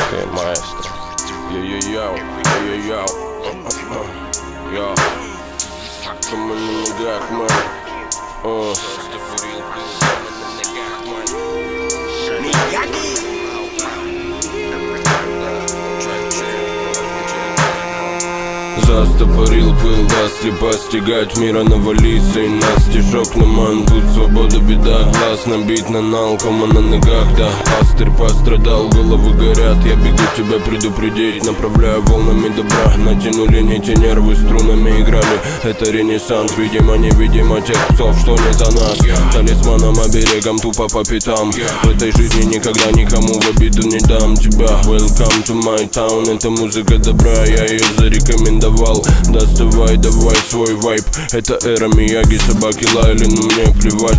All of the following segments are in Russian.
Hey maestro. Yo. Yo. Come on in the dark, man. Застопорил пыл, да, слепо стягать мира навалиться. И на стишок на ман, тут свобода, беда. Глаз набит на налкома на ногах, да. Пастырь пострадал, головы горят. Я бегу тебя предупредить, направляю волнами добра. Натянули нити, нервы струнами играли. Это ренессанс, видимо, невидимо тех псов, что не за нас. Талисманом, оберегом, тупо по пятам. В этой жизни никогда никому в обиду не дам тебя. Welcome to my town, это музыка добра, я ее зарекомендовал. Доставай, давай свой вайб. Это эра Мияги, собаки лаяли, но мне плевать.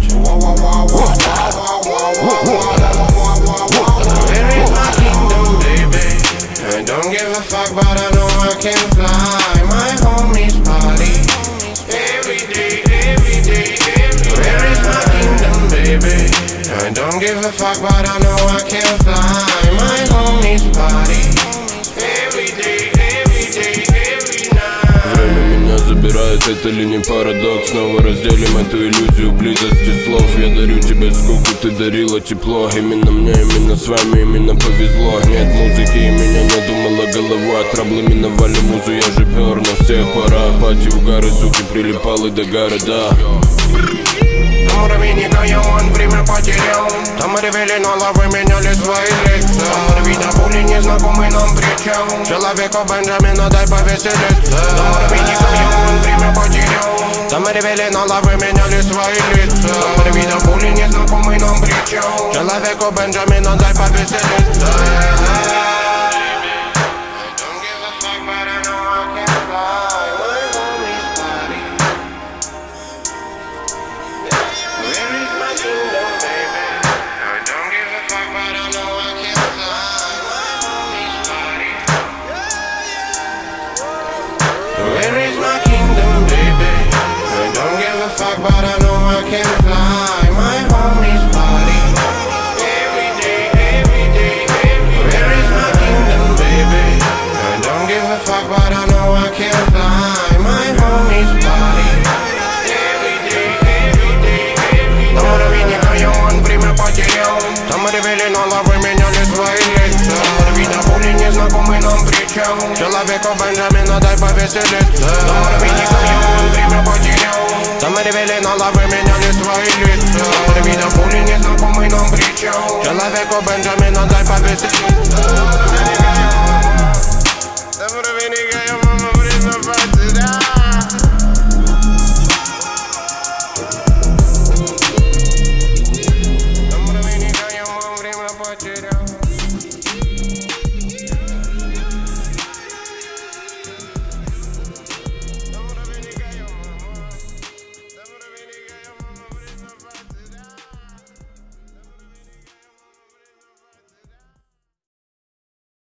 Where is my kingdom, baby? I don't give a fuck, but I know I can fly. My homies party every day. Where is my kingdom, baby? I don't give a fuck, but I know I can fly. My homies party every day. Время меня забирает, это ли не парадокс? Снова разделим эту иллюзию близости слов. Я дарю тебе скуку, ты дарила тепло. Именно мне, именно с вами, именно повезло. Нет музыки, и меня не думала голова. Траблы миновали музу, я же пёр на всех парах. Пати, угары, суки, прилипалы до города. Там уровенника я он время потерял. Там ревели на лавы, меняли свои лица. Там рвида пули, незнакомый нам причал. Человеку Бенджамина дай повеселиться. Там уровенника я он время потерял. Там ревели на лавы, меняли свои лица. Там рвида пули, незнакомый нам причал. Человеку Бенджамина дай повеселиться. But I know I can fly. My homies party every day. Where is my kingdom, baby? I don't give a fuck, but I know I can fly. My homies party every day. Там уровенника я он время потерял. Там ревели на лавы, меняли свои лица. Там рвида пули, незнакомый нам причал. Человеку Бенджамина дай повеселиться. Там уровенника я он время потерял. Там ревели на лавы, меняли свои лица. Ревида пули, незнакомый нам причал. Человеку Бенджамина дай повеселиться.